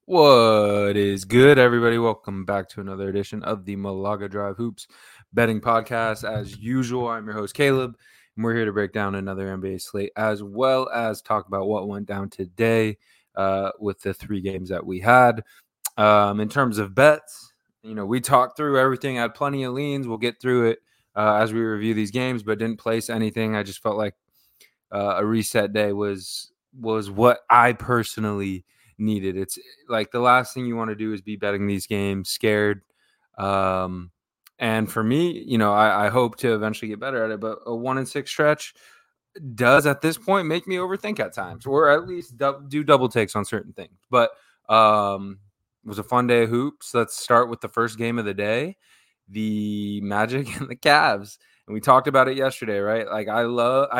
What is good, everybody? Welcome back to another edition of the Malaga Drive Hoops Betting Podcast. As usual, I'm your host, Caleb, and we're here to break down another NBA slate as well as talk about what went down today with the three games that we had. In terms of bets, we talked through everything, had plenty of leans. We'll get through it as we review these games, but didn't place anything. I just felt like a reset day was what I personally needed. It's like the last thing you want to do is be betting these games scared. And for me, I hope to eventually get better at it, but a 1-6 stretch does at this point make me overthink at times, or at least do double takes on certain things. But it was a fun day of hoops. Let's start with the first game of the day, the Magic and the Cavs. And we talked about it yesterday, right? Like I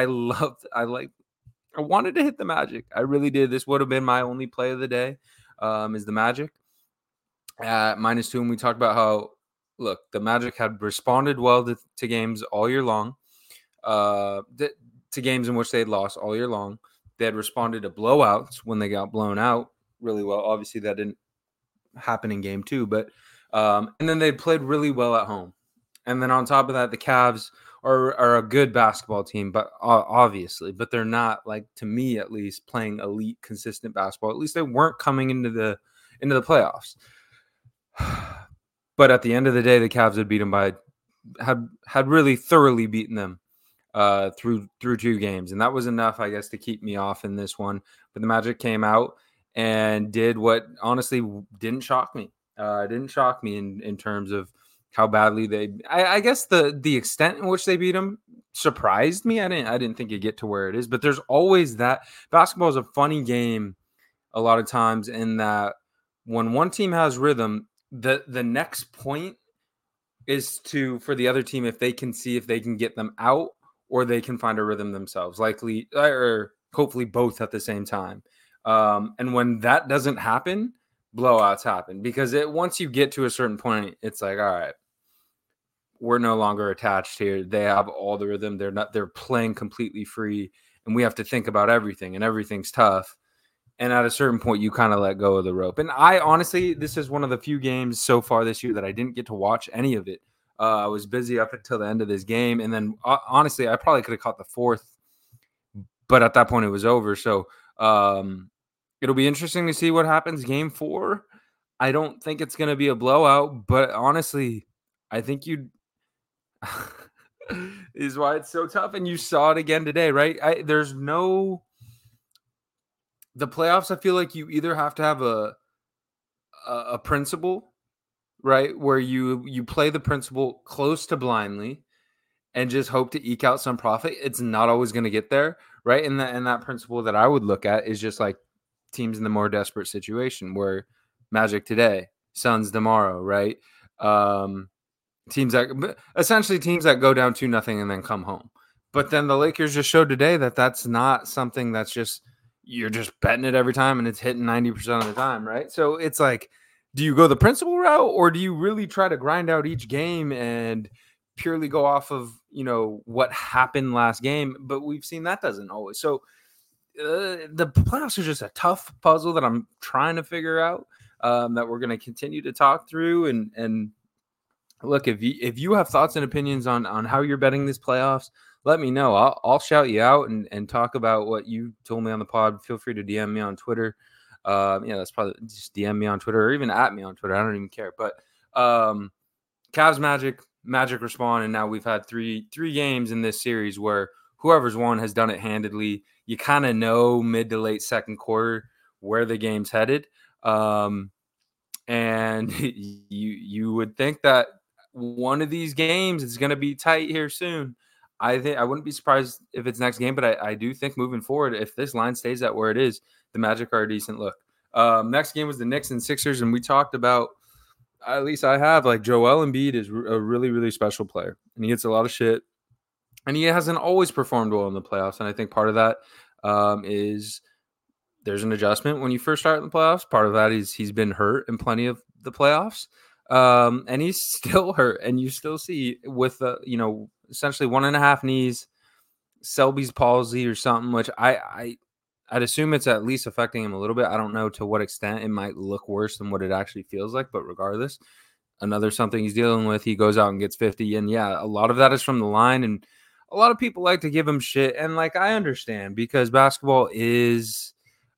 wanted to hit the Magic. I really did. This would have been my only play of the day, is the Magic at -2. And we talked about how, look, the Magic had responded well to games all year long, to games in which they had lost all year long. They had responded to blowouts when they got blown out really well. Obviously, that didn't happen in game 2, but and then they played really well at home. And then on top of that, the Cavs are a good basketball team, but obviously, but they're not, like, to me at least, playing elite, consistent basketball. At least they weren't coming into the playoffs. But at the end of the day, the Cavs had beat them had really thoroughly beaten them through 2 games, and that was enough, I guess, to keep me off in this one. But the Magic came out and did what honestly didn't shock me. Didn't shock me in terms of how badly I guess the extent in which they beat them surprised me. I didn't think it'd get to where it is, but there's always that. Basketball is a funny game a lot of times in that when one team has rhythm, the next point is for the other team, if they can see if they can get them out or they can find a rhythm themselves, likely or hopefully both at the same time. And when that doesn't happen, blowouts happen, because once you get to a certain point, it's like, all right, we're no longer attached here. They have all the rhythm. They're playing completely free, and we have to think about everything, and everything's tough. And at a certain point, you kind of let go of the rope. And I honestly, this is one of the few games so far this year that I didn't get to watch any of it. I was busy up until the end of this game. And then honestly, I probably could have caught the fourth, but at that point it was over. So it'll be interesting to see what happens game 4. I don't think it's going to be a blowout, but honestly, I think is why it's so tough. And you saw it again today, right? The playoffs, I feel like you either have to have a principle, right, where you play the principle close to blindly and just hope to eke out some profit. It's not always going to get there, right? And that principle that I would look at is just like teams in the more desperate situation, where Magic today, Suns tomorrow, right? Teams that go down 2-0 and then come home. But then the Lakers just showed today that that's not something that's just you're just betting it every time and it's hitting 90% of the time, right? So it's like, do you go the principal route, or do you really try to grind out each game and purely go off of, what happened last game? But we've seen that doesn't always. So the playoffs are just a tough puzzle that I'm trying to figure out, that we're going to continue to talk through. And look, if you have thoughts and opinions on how you're betting this playoffs, let me know. I'll shout you out and talk about what you told me on the pod. Feel free to DM me on Twitter. That's probably just DM me on Twitter, or even at me on Twitter. I don't even care. But Cavs Magic respond, and now we've had three games in this series where whoever's won has done it handedly. You kind of know mid to late second quarter where the game's headed, and you would think that one of these games is going to be tight here soon. I think I wouldn't be surprised if it's next game, but I do think moving forward, if this line stays at where it is, the Magic are a decent look. Next game was the Knicks and Sixers, and we talked about, at least I have, like, Joel Embiid is a really, really special player, and he gets a lot of shit, and he hasn't always performed well in the playoffs. And I think part of that is there's an adjustment when you first start in the playoffs. Part of that is he's been hurt in plenty of the playoffs. And he's still hurt, and you still see with essentially 1.5 knees, Selby's palsy or something, which I I'd assume it's at least affecting him a little bit. I don't know to what extent it might look worse than what it actually feels like, but regardless, another something he's dealing with. He goes out and gets 50, and yeah, a lot of that is from the line, and a lot of people like to give him shit, and like I understand because basketball is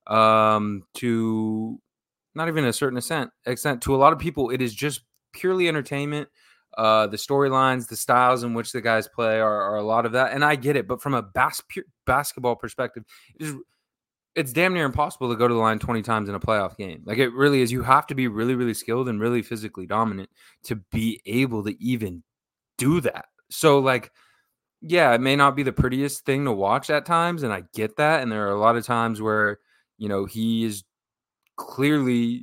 to not even a certain extent to a lot of people it is just purely entertainment. The storylines, the styles in which the guys play are a lot of that, and I get it. But from a pure basketball perspective, it's damn near impossible to go to the line 20 times in a playoff game. Like it really is. You have to be really, really skilled and really physically dominant to be able to even do that. So like, yeah, it may not be the prettiest thing to watch at times, and I get that. And there are a lot of times where, he is clearly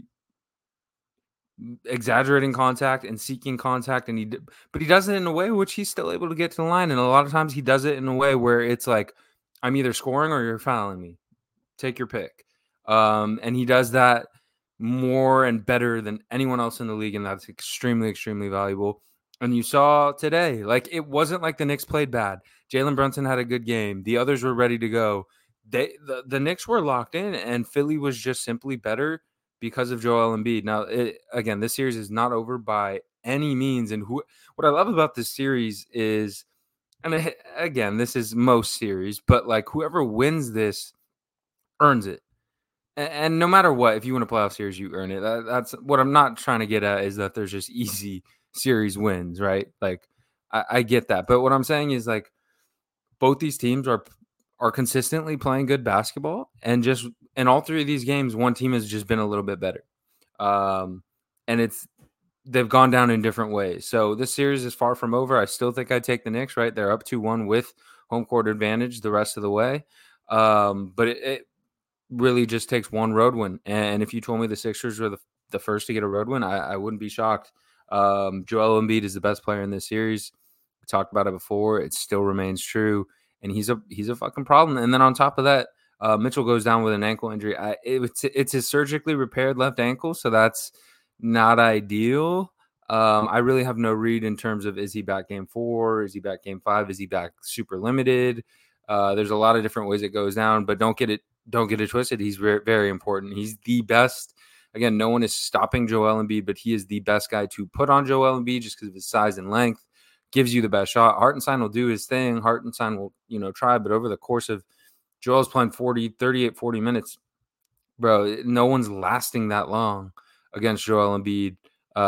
exaggerating contact and seeking contact, but he does it in a way which he's still able to get to the line. And a lot of times he does it in a way where it's like, I'm either scoring or you're fouling me. Take your pick. And he does that more and better than anyone else in the league, and that's extremely, extremely valuable. And you saw today, like it wasn't like the Knicks played bad. Jalen Brunson had a good game. The others were ready to go. The Knicks were locked in, and Philly was just simply better because of Joel Embiid. Now, again, this series is not over by any means. And what I love about this series is, and again, this is most series, but like whoever wins this earns it. And no matter what, if you win a playoff series, you earn it. That's what I'm not trying to get at is that there's just easy series wins, right? Like I get that. But what I'm saying is like both these teams are consistently playing good basketball, and just in all three of these games, one team has just been a little bit better. And they've gone down in different ways. So this series is far from over. I still think I'd take the Knicks, right? They're up 2-1 with home court advantage the rest of the way. But it really just takes one road win. And if you told me the Sixers were the first to get a road win, I wouldn't be shocked. Joel Embiid is the best player in this series. We talked about it before. It still remains true. And he's a fucking problem. And then on top of that, Mitchell goes down with an ankle injury. It's his surgically repaired left ankle, so that's not ideal. I really have no read in terms of is he back game 4? Is he back game 5? Is he back super limited? There's a lot of different ways it goes down, but don't get it twisted. He's very, very important. He's the best. Again, no one is stopping Joel Embiid, but he is the best guy to put on Joel Embiid just because of his size and length. Gives you the best shot. Hartenstein will do his thing. Hartenstein will, try, but over the course of Joel's playing 40 minutes, bro, no one's lasting that long against Joel Embiid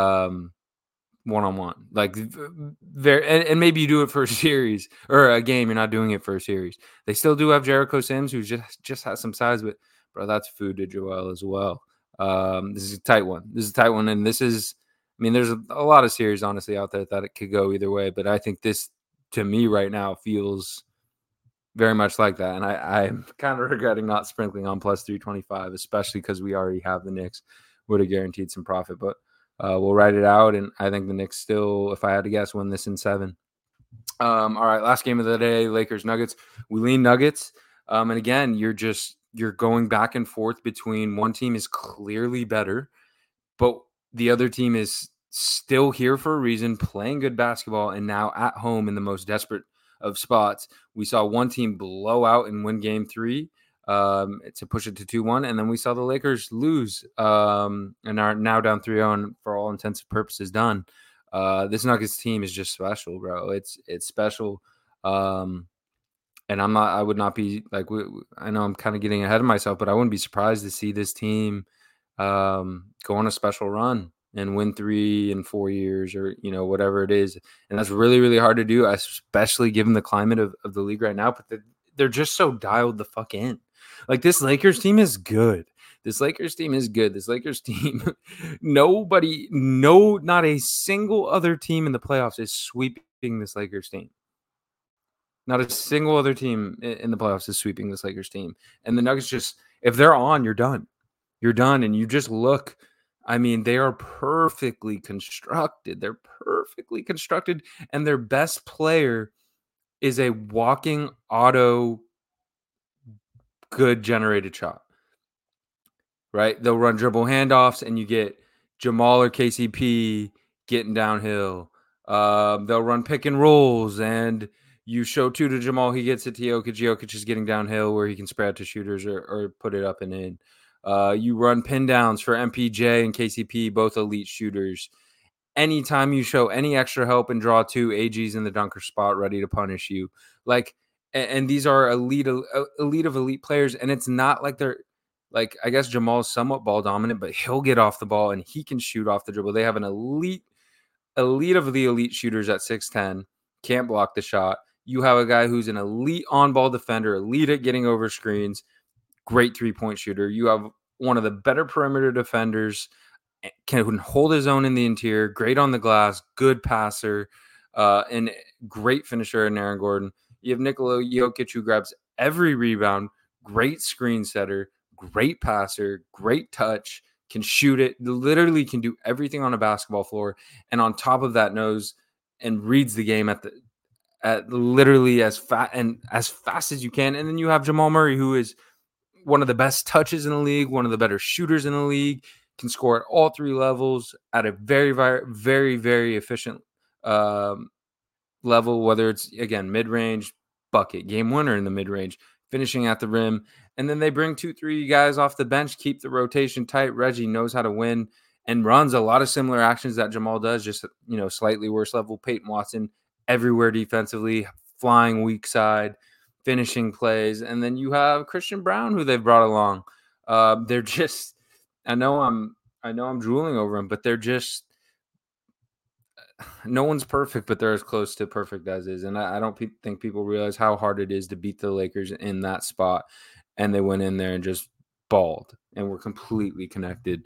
one-on-one. Like, and maybe you do it for a series or a game. You're not doing it for a series. They still do have Jericho Sims, who just has some size, but bro, that's food to Joel as well. This is a tight one. And this is, there's a lot of series honestly out there that it could go either way, but I think this to me right now feels very much like that. And I'm kind of regretting not sprinkling on plus 325, especially because we already have the Knicks. Would have guaranteed some profit, but we'll write it out. And I think the Knicks still, if I had to guess, win this in 7. All right, last game of the day, Lakers Nuggets. We lean Nuggets. And again, you're going back and forth between one team is clearly better, but the other team is still here for a reason, playing good basketball, and now at home in the most desperate of spots. We saw one team blow out and win game 3 to push it to 2-1, and then we saw the Lakers lose and are now down 3-0 and for all intents and purposes done. This Nuggets team is just special, bro. It's special. And I would not be like, I know I'm kind of getting ahead of myself, but I wouldn't be surprised to see this team go on a special run and win 3 in 4 years or, whatever it is. And that's really, really hard to do, especially given the climate of the league right now. But they're just so dialed the fuck in. Like, this Lakers team is good. This Lakers team, not a single other team in the playoffs is sweeping this Lakers team. Not a single other team in the playoffs is sweeping this Lakers team. And the Nuggets just, if they're on, you're done. You're done. And you just look, they are perfectly constructed. They're perfectly constructed. And their best player is a walking auto good generated shot. Right? They'll run dribble handoffs and you get Jamal or KCP getting downhill. They'll run pick and rolls and You show 2 to Jamal, he gets it to Jokic. Jokic is getting downhill where he can spread to shooters or put it up and in. You run pin downs for MPJ and KCP, both elite shooters. Anytime you show any extra help and draw 2, AG's in the dunker spot ready to punish you. Like, and these are elite of elite players, and it's not like they're like, I guess Jamal's somewhat ball dominant, but he'll get off the ball and he can shoot off the dribble. They have an elite of the elite shooters at 6'10", can't block the shot. You have a guy who's an elite on-ball defender, elite at getting over screens, great three-point shooter. You have one of the better perimeter defenders, can hold his own in the interior, great on the glass, good passer, and great finisher in Aaron Gordon. You have Nikola Jokic, who grabs every rebound, great screen setter, great passer, great touch, can shoot it, literally can do everything on a basketball floor. And on top of that, knows and reads the game at literally as fast as you can. And then you have Jamal Murray, who is one of the best touches in the league, one of the better shooters in the league, can score at all 3 levels at a very, very, very, very efficient level, whether it's, again, mid-range, bucket, game winner in the mid-range, finishing at the rim. And then they bring 2-3 guys off the bench, keep the rotation tight. Reggie knows how to win and runs a lot of similar actions that Jamal does, just, slightly worse level. Peyton Watson everywhere defensively, flying weak side, finishing plays. And then you have Christian Braun, who they've brought along. They're just, I know I'm drooling over them, but they're just, no one's perfect, but they're as close to perfect as is. And I don't think people realize how hard it is to beat the Lakers in that spot. And they went in there and just balled and were completely connected.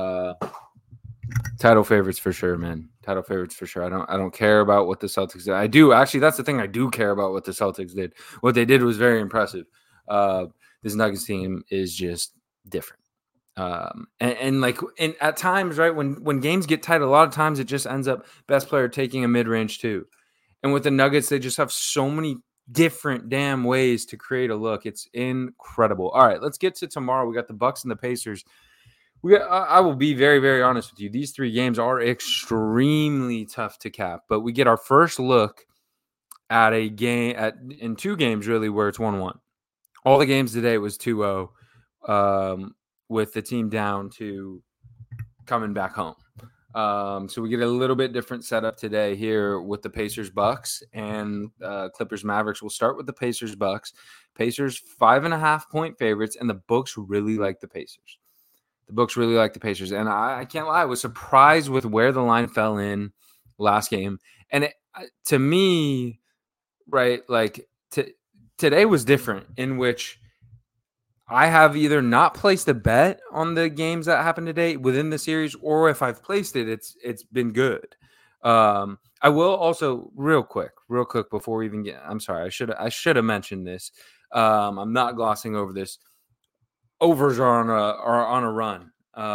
Title favorites for sure, man. Title favorites for sure. I don't care about what the Celtics did. I do actually. That's the thing. I do care about what the Celtics did. What they did was very impressive. This Nuggets team is just different. And at times, right, when games get tight, a lot of times it just ends up best player taking a mid-range too. And with the Nuggets, they just have so many different damn ways to create a look. It's incredible. All right, let's get to tomorrow. We got the Bucks and the Pacers. I will be very, very honest with you. These 3 games are extremely tough to cap, but we get our first look at a game in 2 games really where it's 1-1. All the games today was 2-0. With the team down to coming back home. So we get a little bit different setup today here with the Pacers-Bucks and Clippers-Mavericks. We'll start with the Pacers-Bucks. Pacers 5.5-point favorites, and the books really like the Pacers. And I can't lie, I was surprised with where the line fell in last game. And to me, right, like today was different in which I have either not placed a bet on the games that happened today within the series, or if I've placed it, it's been good. I will also real quick before we even get. I'm sorry, I should have mentioned this. I'm not glossing over this. Overs are on a run.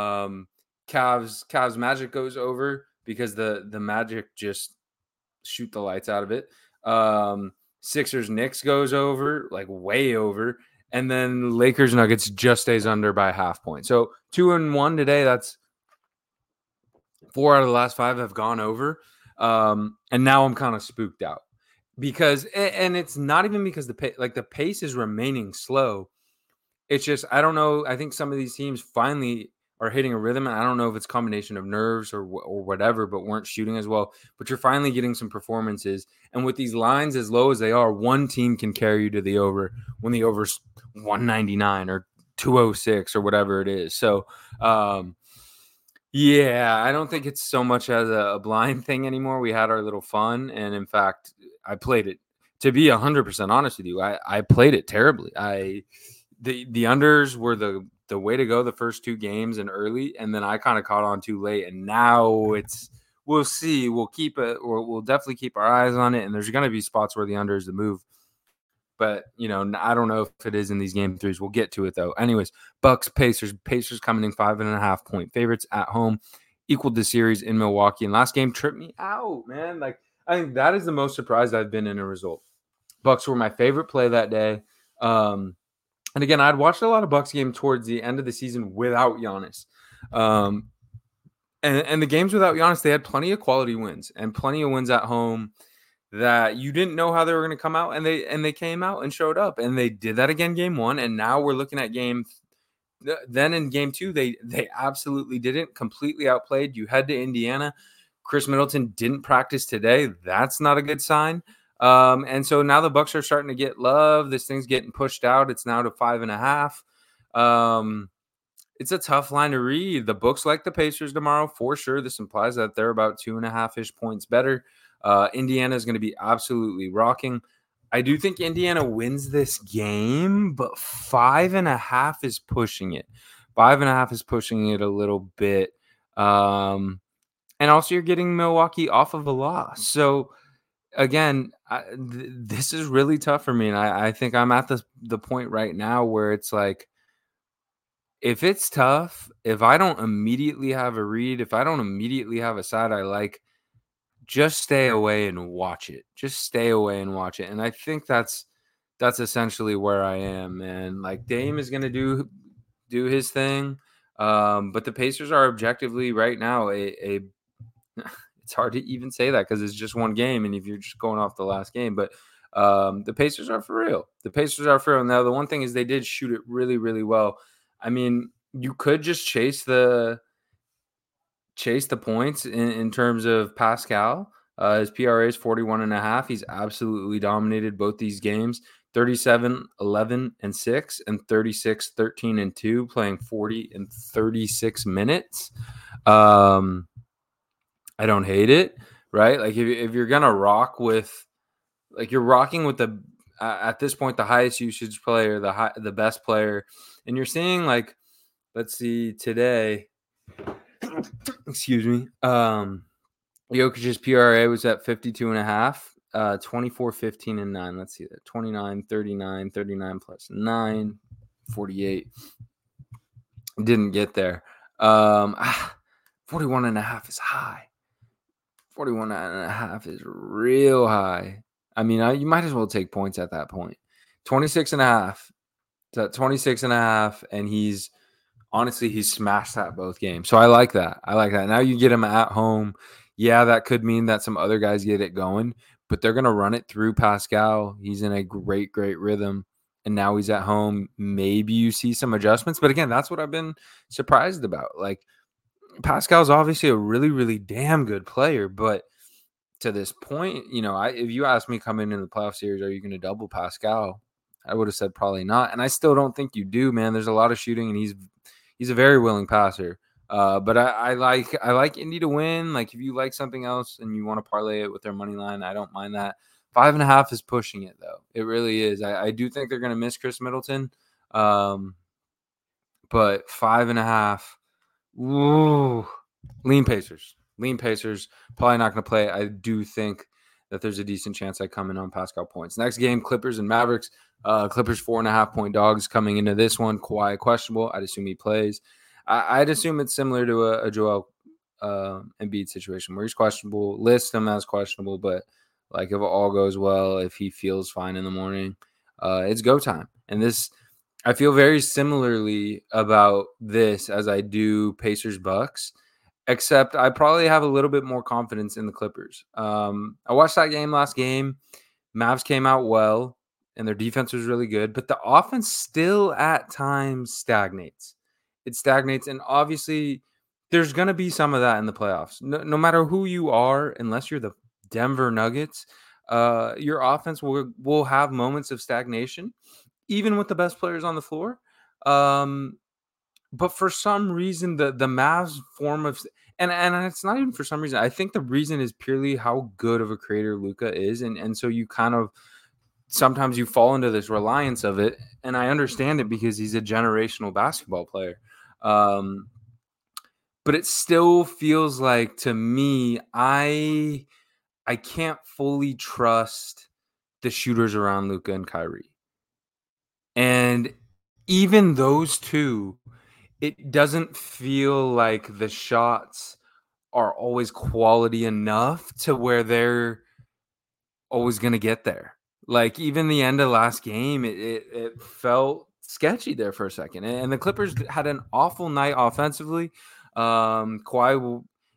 Cavs Magic goes over because the Magic just shoot the lights out of it. Sixers Knicks goes over, like way over. And then Lakers Nuggets just stays under by 0.5 point. So 2-1 today. That's 4 out of the last 5 have gone over. And now I'm kind of spooked out because, and it's not even because the pace is remaining slow. It's just, I don't know. I think some of these teams finally are hitting a rhythm. And I don't know if it's a combination of nerves or whatever, but weren't shooting as well. But you're finally getting some performances. And with these lines as low as they are, one team can carry you to the over when the over's 199 or 206 or whatever it is. So, yeah, I don't think it's so much as a blind thing anymore. We had our little fun. And in fact, I played it, to be 100% honest with you, I played it terribly. The unders were the way to go the first 2 games and early, and then I kind of caught on too late, and now we'll see. We'll keep it, or we'll definitely keep our eyes on it, and there's going to be spots where the under is the move. But, I don't know if it is in these game 3s. We'll get to it, though. Anyways, Bucks, Pacers coming in 5.5-point favorites at home, equaled the series in Milwaukee. And last game tripped me out, man. Like, I think that is the most surprised I've been in a result. Bucks were my favorite play that day. And again, I'd watched a lot of Bucks game towards the end of the season without Giannis. And the games without Giannis, they had plenty of quality wins and plenty of wins at home. that you didn't know how they were going to come out, and they came out and showed up, and they did that again game 1, and now we're looking at then in game 2 they absolutely didn't, completely outplayed. You head to Indiana. Chris Middleton didn't practice today. That's not a good sign. And so now the Bucks are starting to get love. This thing's getting pushed out. It's now to 5.5. It's a tough line to read. The books like the Pacers tomorrow for sure. This implies that they're about 2.5-ish points better. Indiana is going to be absolutely rocking. I do think Indiana wins this game, but 5.5 is pushing it. 5.5 is pushing it a little bit. And also you're getting Milwaukee off of a loss. So again, this is really tough for me. And I think I'm at the point right now where it's like, if it's tough, if I don't immediately have a read, if I don't immediately have a side I like, just stay away and watch it. Just stay away and watch it. And I think that's essentially where I am, man. Like, Dame is going to do his thing. But the Pacers are objectively right now a it's hard to even say that because it's just one game, and if you're just going off the last game, but the Pacers are for real. The Pacers are for real. Now, the one thing is they did shoot it really, really well. I mean, you could just chase the points in terms of Pascal. His PRA is 41.5. He's absolutely dominated both these games. 37, 11, and 6, and 36, 13, and 2, playing 40 and 36 minutes. I don't hate it, right? Like, if you're gonna rock with, like, you're rocking with the at this point the highest usage player, the best player, and you're seeing, like, let's see today. Excuse me. Jokic's PRA was at 52.5, 24, 15, and 9. Let's see that. 29, 39, 39 plus 9, 48. Didn't get there. 41.5 is high. 41.5 is real high. I mean, you might as well take points at that point. 26.5. It's at 26.5, and he's smashed that both games. So I like that. Now you get him at home. Yeah, that could mean that some other guys get it going, but they're going to run it through Pascal. He's in a great, great rhythm, and now he's at home. Maybe you see some adjustments, but again, that's what I've been surprised about. Like, Pascal's obviously a really, really damn good player, but to this point, if you asked me coming into the playoff series, are you going to double Pascal? I would have said probably not, and I still don't think you do, man. There's a lot of shooting, and he's a very willing passer. But I like Indy to win. Like, if you like something else and you want to parlay it with their money line, I don't mind that. 5.5 is pushing it, though. It really is. I do think they're going to miss Chris Middleton. But 5.5, ooh, lean Pacers. Probably not going to play. I do think that there's a decent chance I come in on Pascal points. Next game, Clippers and Mavericks. Clippers 4.5-point dogs coming into this one. Kawhi questionable. I'd assume he plays. I'd assume it's similar to a Joel Embiid situation where he's questionable. List him as questionable, but like, if it all goes well, if he feels fine in the morning, it's go time. And this, I feel very similarly about this as I do Pacers Bucks, except I probably have a little bit more confidence in the Clippers. I watched that game last game. Mavs came out well, and their defense was really good, but the offense still at times stagnates. It stagnates, and obviously there's going to be some of that in the playoffs. No matter who you are, unless you're the Denver Nuggets, your offense will have moments of stagnation, even with the best players on the floor. But for some reason, the Mavs form of and it's not even for some reason. I think the reason is purely how good of a creator Luka is, and so you kind of sometimes you fall into this reliance of it, and I understand it because he's a generational basketball player. But it still feels like, to me, I can't fully trust the shooters around Luka and Kyrie. And even those two, it doesn't feel like the shots are always quality enough to where they're always going to get there. Like, even the end of last game, it felt sketchy there for a second. And the Clippers had an awful night offensively. Kawhi,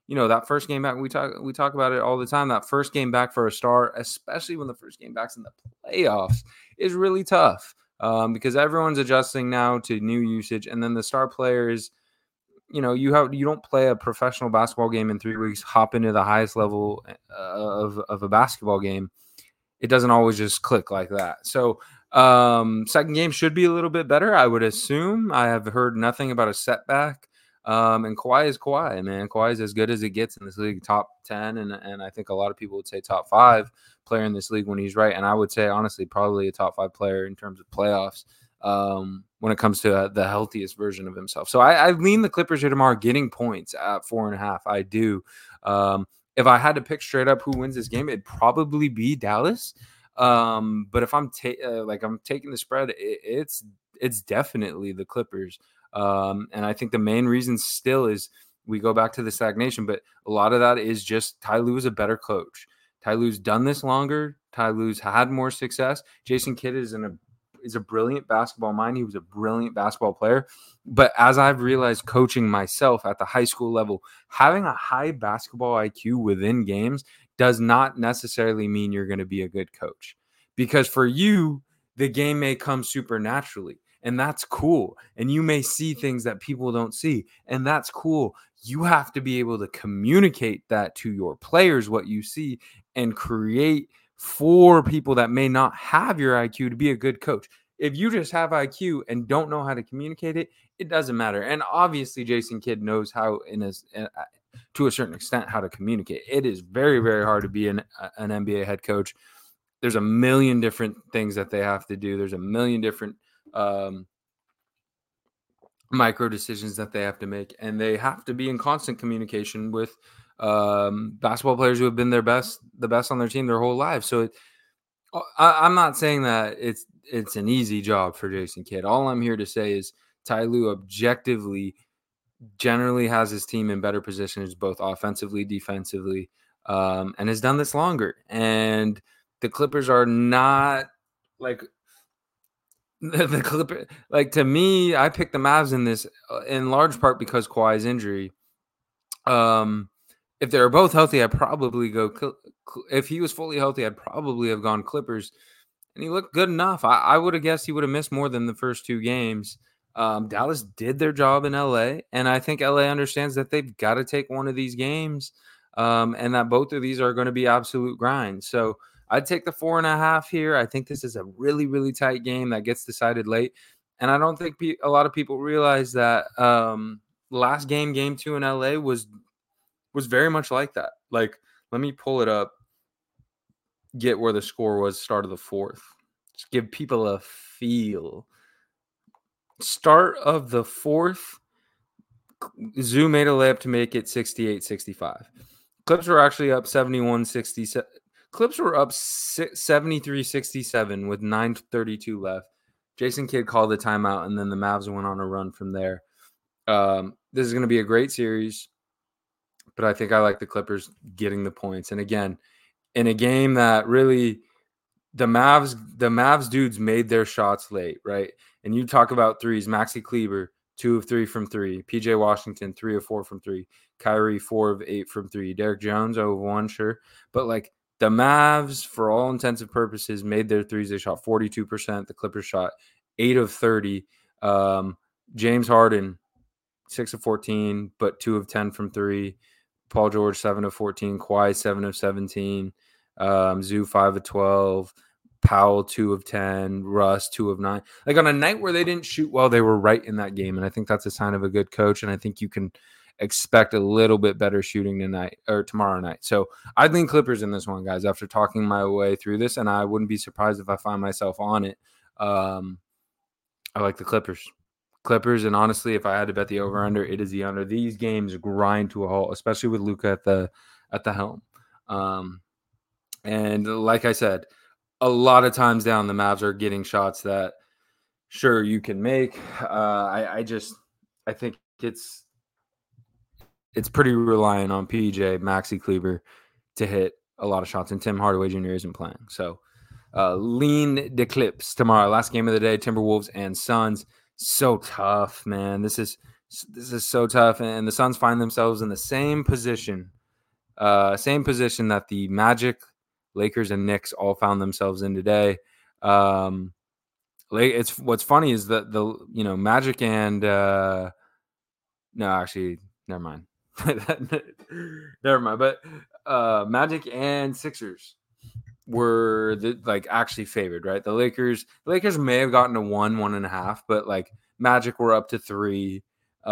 that first game back, we talk about it all the time. That first game back for a star, especially when the first game back's in the playoffs, is really tough because everyone's adjusting now to new usage, and then the star players, you don't play a professional basketball game in 3 weeks, hop into the highest level of a basketball game. It doesn't always just click like that. So second game should be a little bit better, I would assume. I have heard nothing about a setback. And Kawhi is Kawhi, man. Kawhi is as good as it gets in this league, top 10, and I think a lot of people would say top 5 player in this league when he's right. And I would say, honestly, probably a top 5 player in terms of playoffs when it comes to the healthiest version of himself. So I lean the Clippers here tomorrow getting points at 4.5. I do. If I had to pick straight up who wins this game, it'd probably be Dallas. But if I'm taking the spread, it's definitely the Clippers. And I think the main reason still is we go back to the stagnation, but a lot of that is just Ty Lue is a better coach. Ty Lue's done this longer. Ty Lue's had more success. Jason Kidd is a brilliant basketball mind. He was a brilliant basketball player. But as I've realized coaching myself at the high school level, having a high basketball IQ within games does not necessarily mean you're going to be a good coach. Because for you, the game may come supernaturally. And that's cool. And you may see things that people don't see. And that's cool. You have to be able to communicate that to your players, what you see, and create for people that may not have your IQ to be a good coach. If you just have IQ and don't know how to communicate it, it doesn't matter. And obviously, Jason Kidd knows how, to a certain extent, how to communicate. It is very, very hard to be an NBA head coach. There's a million different things that they have to do. There's a million different micro decisions that they have to make, and they have to be in constant communication with basketball players who have been the best on their team their whole lives. So I'm not saying that it's an easy job for Jason Kidd. All I'm here to say is Ty Lue objectively generally has his team in better positions, both offensively, defensively, and has done this longer. And the Clippers are not like the Clippers. Like, to me, I picked the Mavs in this in large part because Kawhi's injury. If they were both healthy, I'd probably go. If he was fully healthy, I'd probably have gone Clippers. And he looked good enough. I would have guessed he would have missed more than the first 2 games. Dallas did their job in LA, and I think LA understands that they've got to take one of these games, and that both of these are going to be absolute grinds. So I'd take the 4.5 here. I think this is a really, really tight game that gets decided late, and I don't think a lot of people realize that last game, Game 2 in LA was very much like that. Like, let me pull it up, get where the score was start of the 4th. Just give people a feel. Start of the 4th, Zoo made a layup to make it 68-65. Clips were actually up 71-67. Clips were up 73-67 with 9:32 left. Jason Kidd called the timeout, and then the Mavs went on a run from there. This is going to be a great series, but I think I like the Clippers getting the points. And again, in a game that really the Mavs dudes made their shots late, right? And you talk about threes, Maxi Kleber, 2 of 3 from 3. PJ Washington, 3 of 4 from 3. Kyrie, 4 of 8 from 3. Derek Jones, 0 of 1, sure. But like, the Mavs, for all intents and purposes, made their threes. They shot 42%. The Clippers shot 8 of 30. James Harden, 6 of 14, but 2 of 10 from 3. Paul George, 7 of 14. Kawhi, 7 of 17. Zoo, 5 of 12. Powell, 2 of 10. Russ, 2 of 9. Like, on a night where they didn't shoot well, they were right in that game. And I think that's a sign of a good coach. And I think you can expect a little bit better shooting tonight or tomorrow night. So I'd lean Clippers in this one, guys, after talking my way through this. And I wouldn't be surprised if I find myself on it. I like the Clippers. And honestly, if I had to bet the over-under, it is the under. These games grind to a halt, especially with Luka at the helm. And like I said, a lot of times down, the Mavs are getting shots that, sure, you can make. I think it's pretty reliant on PJ, Maxi Kleber to hit a lot of shots, and Tim Hardaway Jr. isn't playing. So lean the Clips tomorrow. Last game of the day, Timberwolves and Suns. So tough, man. This is This is so tough, and the Suns find themselves in the same position that the Magic, Lakers, and Knicks all found themselves in today. It's what's funny is that the Magic and no, actually, never mind. Never mind. But Magic and Sixers were actually favored, right? The Lakers may have gotten to 1.5, but like Magic were up to 3.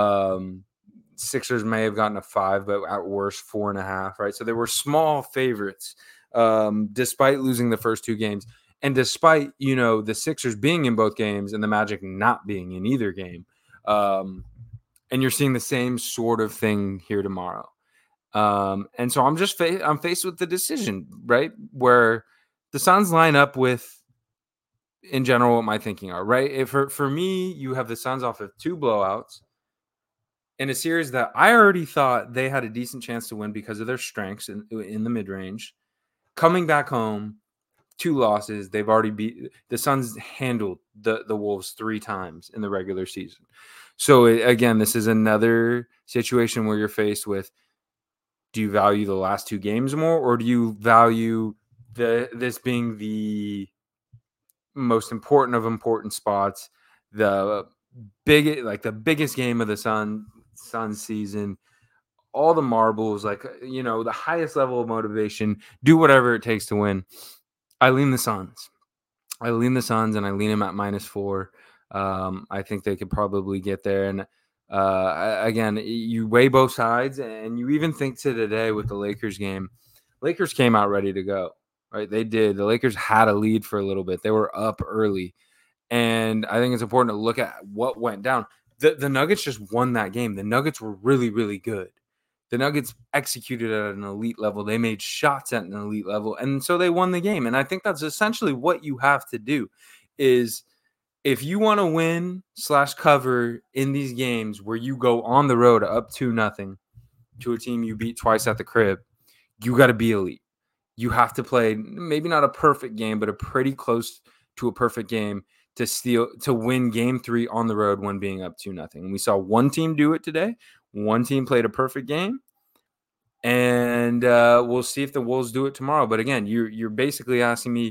Sixers may have gotten to 5, but at worst 4.5, right? So they were small favorites, despite losing the first 2 games, and despite the Sixers being in both games and the Magic not being in either game. And you're seeing the same sort of thing here tomorrow. And so I'm faced with the decision, right, where the Suns line up with, in general, what my thinking are, right? If for me, you have the Suns off of 2 blowouts in a series that I already thought they had a decent chance to win because of their strengths in the mid-range. Coming back home, 2 losses. They've already beat the Suns, handled the Wolves 3 times in the regular season. So again, this is another situation where you're faced with, do you value the last 2 games more, or do you value this being the most important of important spots, the biggest game of the Sun season, all the marbles, the highest level of motivation, do whatever it takes to win. I lean the Suns. and I lean them at -4. I think they could probably get there. And again, you weigh both sides, and you even think to today with the Lakers game, Lakers came out ready to go, right? They did. The Lakers had a lead for a little bit. They were up early. And I think it's important to look at what went down. The Nuggets just won that game. The Nuggets were really, really good. The Nuggets executed at an elite level. They made shots at an elite level. And so they won the game. And I think that's essentially what you have to do is, if you want to win / cover in these games where you go on the road up 2-0 to a team you beat twice at the crib, you got to be elite. You have to play maybe not a perfect game, but a pretty close to a perfect game to win game 3 on the road when being up 2-0. And we saw one team do it today. One team played a perfect game, and we'll see if the Wolves do it tomorrow. But again, you're basically asking me,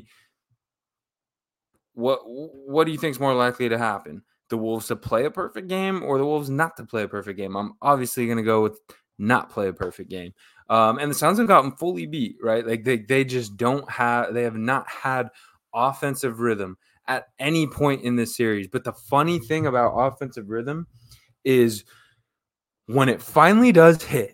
what do you think is more likely to happen? The Wolves to play a perfect game, or the Wolves not to play a perfect game? I'm obviously going to go with not play a perfect game. And the Suns have gotten fully beat, right? Like they just they have not had offensive rhythm at any point in this series. But the funny thing about offensive rhythm is when it finally does hit,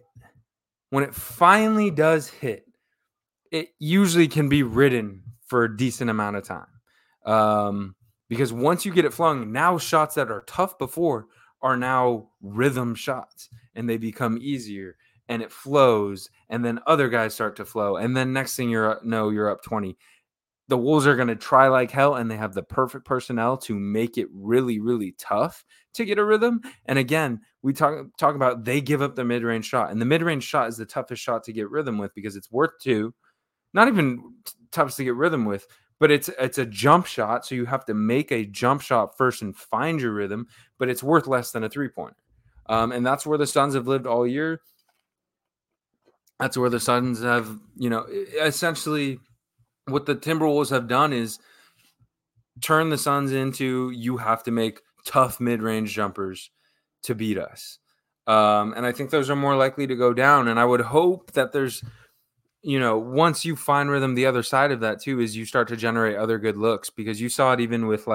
it usually can be ridden for a decent amount of time. Because once you get it flowing, now shots that are tough before are now rhythm shots, and they become easier, and it flows, and then other guys start to flow, and then next thing you're up 20. The Wolves are going to try like hell, and they have the perfect personnel to make it really, really tough to get a rhythm. And again, we talk about they give up the mid-range shot, and the mid-range shot is the toughest shot to get rhythm with because it's worth 2. Not even toughest to get rhythm with, but it's a jump shot, so you have to make a jump shot first and find your rhythm, but it's worth less than a 3-pointer. And that's where the Suns have lived all year. That's where the Suns have, essentially what the Timberwolves have done is turn the Suns into, you have to make tough mid-range jumpers to beat us. And I think those are more likely to go down. And I would hope that there's, once you find rhythm, the other side of that too is you start to generate other good looks, because you saw it even with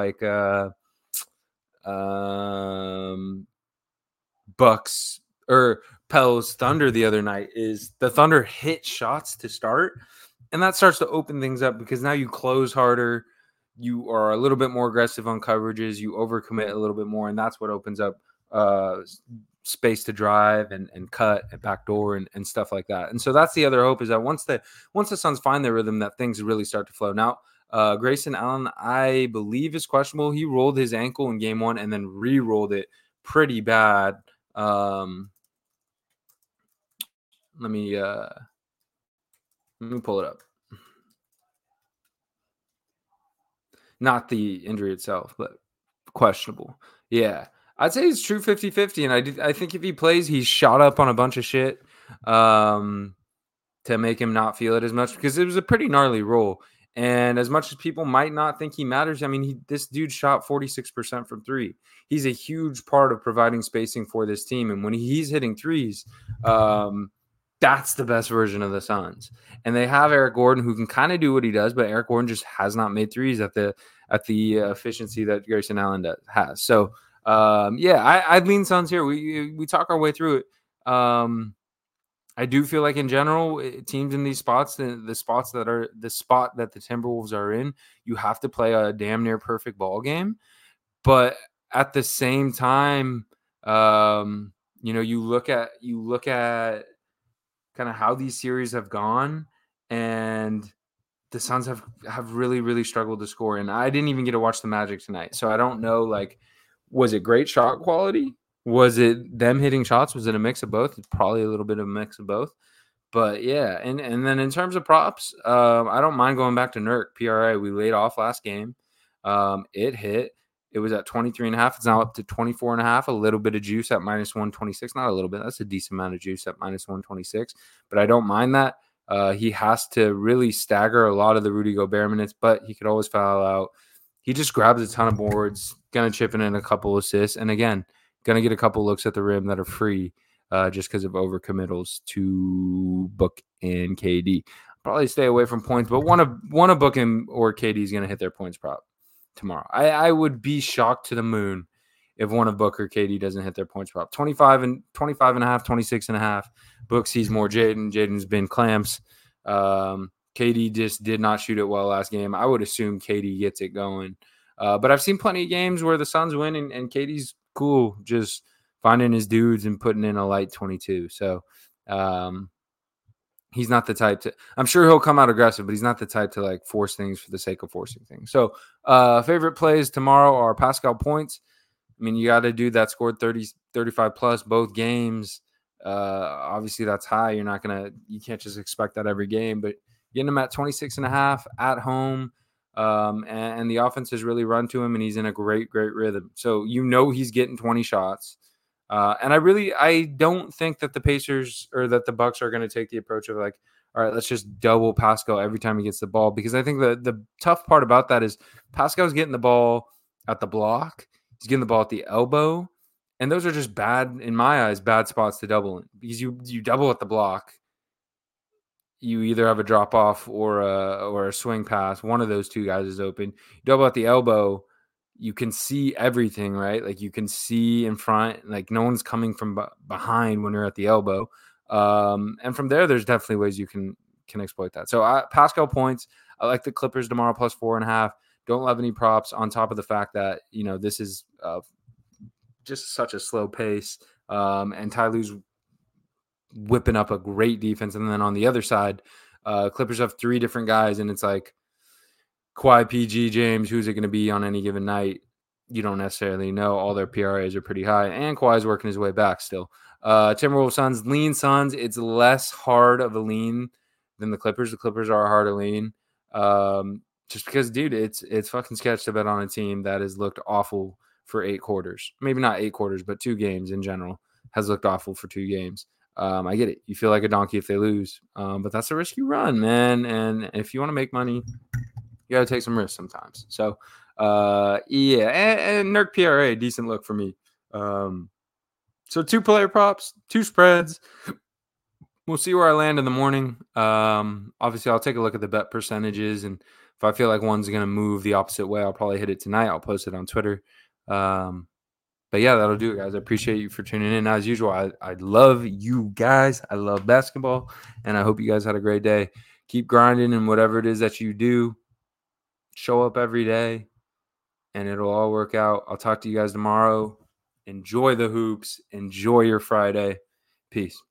Bucks or Pels Thunder the other night. Is the Thunder hit shots to start, and that starts to open things up because now you close harder, you are a little bit more aggressive on coverages, you overcommit a little bit more, and that's what opens up space to drive and cut and backdoor and stuff like that. And so that's the other hope, is that once the Suns find their rhythm, that things really start to flow. Now, Grayson Allen, I believe, is questionable. He rolled his ankle in game 1 and then re-rolled it pretty bad. Let me pull it up. Not the injury itself, but questionable. Yeah. I'd say it's true 50-50, and I think if he plays, he's shot up on a bunch of shit to make him not feel it as much, because it was a pretty gnarly roll. And as much as people might not think he matters, I mean, this dude shot 46% from three. He's a huge part of providing spacing for this team. And when he's hitting threes, that's the best version of the Suns. And they have Eric Gordon, who can kind of do what he does, but Eric Gordon just has not made threes at the efficiency that Grayson Allen has. So, I'd lean Suns here. We talk our way through it. I do feel like in general, teams in these spots, the spot that the Timberwolves are in, you have to play a damn near perfect ball game. But at the same time, you look at kind of how these series have gone, and the Suns have really, really struggled to score. And I didn't even get to watch the Magic tonight, so I don't know, like, was it great shot quality? Was it them hitting shots? Was it a mix of both? It's probably a little bit of a mix of both. But yeah, and then in terms of props, I don't mind going back to Nurk PRA. We laid off last game. It hit. It was at 23.5. It's now up to 24.5. A little bit of juice at minus 126. Not a little bit. That's a decent amount of juice at minus 126. But I don't mind that. He has to really stagger a lot of the Rudy Gobert minutes, but he could always foul out. He just grabs a ton of boards, gonna chip in a couple assists, and again, gonna get a couple looks at the rim that are free, just because of overcommittals to Book and KD. Probably stay away from points, but one of Book and or KD is gonna hit their points prop tomorrow. I would be shocked to the moon if one of Book or KD doesn't hit their points prop. 25 and a half, 26 and a half. Book sees more Jaden. Jaden's been clamps. KD just did not shoot it well last game. I would assume KD gets it going. But I've seen plenty of games where the Suns win and KD's cool just finding his dudes and putting in a light 22. So he's not the type to – I'm sure he'll come out aggressive, but he's not the type to, like, force things for the sake of forcing things. So favorite plays tomorrow are Pascal Points. I mean, you got a dude that scored 30, 35 plus both games. Obviously, that's high. You can't just expect that every game, but getting him at 26.5 at home, and the offense has really run to him, and he's in a great, great rhythm. So he's getting 20 shots. And I don't think that the Pacers or that the Bucks are going to take the approach of, like, all right, let's just double Pascal every time he gets the ball, because I think the tough part about that is Pascal's getting the ball at the block. He's getting the ball at the elbow. And those are just bad, in my eyes, bad spots to double in, because you double at the block, you either have a drop off or a swing pass. One of those two guys is open. You double at the elbow, you can see everything, right? Like, you can see in front, like, no one's coming from behind when you're at the elbow. And from there's definitely ways you can exploit that. So Pascal Points, I like the Clippers tomorrow plus 4.5. Don't love any props on top of the fact that, this is just such a slow pace. And Ty Lue's whipping up a great defense. And then on the other side, Clippers have three different guys, and it's like Kawhi, PG, James, who's it going to be on any given night? You don't necessarily know. All their PRAs are pretty high, and Kawhi's working his way back still. Timberwolves Suns, lean Suns. It's less hard of a lean than the Clippers. The Clippers are a harder lean. Just because, dude, it's fucking sketch to bet on a team that has looked awful for 8 quarters. Maybe not 8 quarters, but 2 games in general has looked awful for 2 games. I get it. You feel like a donkey if they lose, but that's a risk you run, man. And if you want to make money, you got to take some risks sometimes. So, and Nurk PRA, decent look for me. So 2 player props, 2 spreads. We'll see where I land in the morning. Obviously, I'll take a look at the bet percentages, and if I feel like one's going to move the opposite way, I'll probably hit it tonight. I'll post it on Twitter. But yeah, that'll do it, guys. I appreciate you for tuning in. As usual, I love you guys. I love basketball, and I hope you guys had a great day. Keep grinding in whatever it is that you do. Show up every day, and it'll all work out. I'll talk to you guys tomorrow. Enjoy the hoops. Enjoy your Friday. Peace.